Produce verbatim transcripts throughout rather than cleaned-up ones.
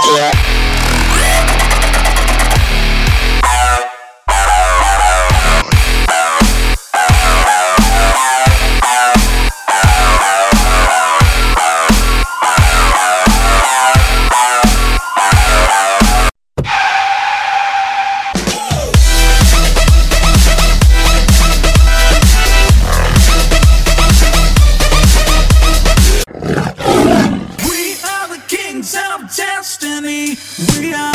Destiny, we are.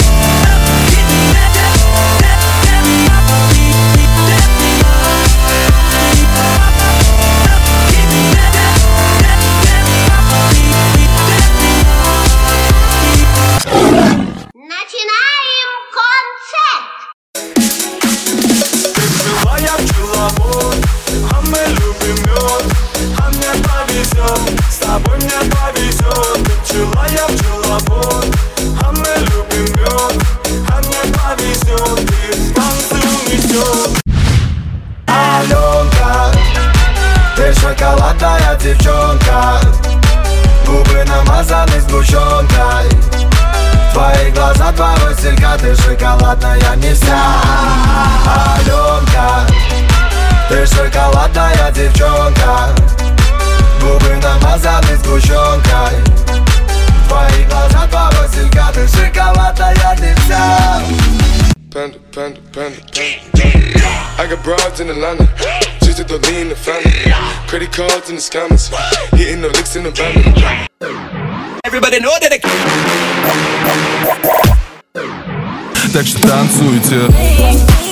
Начинаем концерт! Пила я пчеловод, а мы любим мед, а мне повезет, с тобой мне повезет. Ты пчела, я пчеловод, а мы любим мед, а мне повезет. Ты танцы унесет. Аленка, ты шоколадная девчонка, губы намазаны сгущенкой. Твои глаза, два василька, ты шоколадная не вся. Аленка, ты шоколадная девчонка, губы намазаны сгущенкой. Твои глаза, два василька, ты шоколадная не вся. Panda, panda, panda, panda. I got broads in Atlanta, just to lean the family. Credit cards in the scammers, hitting the licks in the van. Everybody know that I... Так что танцуйте.